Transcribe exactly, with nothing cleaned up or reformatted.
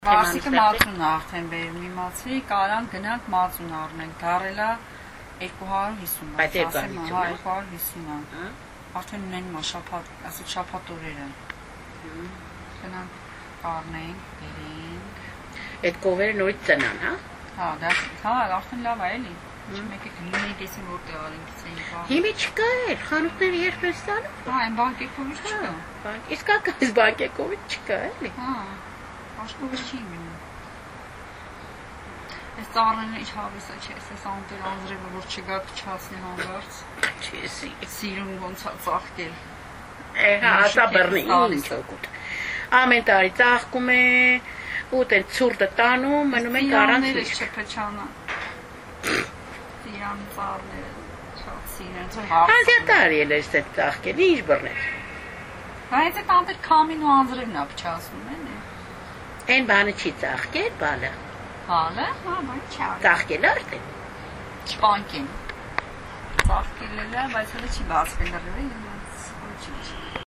Վարսիկը մածուն արդեն բերում իմացի, կարան գնանք մածուն առնենք, դարելա երկու հարյուր հիսուն, Բայց երկու հա, երկու հարյուր հիսուն, արդեն ունեն մա շապատ, ասի շապատորերը, գնանք առնենք, բերենք։ Այդ կովերը նորից ծնան, հա? Հա, դա, հա, արդեն լավ է էլի, մեկը գլինի տեսին որտեղ արենք ծեին բաղ։ Հիմի չկա էր, խանութները երբ ես տանում։ Հա, են բանկեկովից չկա։ Իսկ ակայս բանկեկովից չկա, էլի։ Հա, աշխովից չի մնում։ Այս ծառները իչ հավեսա չէ, այս անտեր անձրևը, որ չգա կչացնի հանգարց։ Չեսի։ Սիրուն ոնց է ծաղկել։ Հա, ասա բռնի, ինչ օգուտ։ Ամեն տարի ծաղկում է, ուտ են ցուրտը տանում, մնում ենք առանց Ծիրանները չփչանա։ Ծիրան ծառները, շատ սիրեն, Հանձյատարի էլ ես այդ ծաղկել, ինչ բռնել։ Բայց այդ անտեր քամին ու անձրևն է փչացնում են։ Այն բանը չի ծաղկել, բալը։ Հալը, հա, բայց չա։ Ծաղկել արդեն։ Չպանքին։ Ծաղկել է, բայց հələ չի բացվել լրիվ, ոչ չի։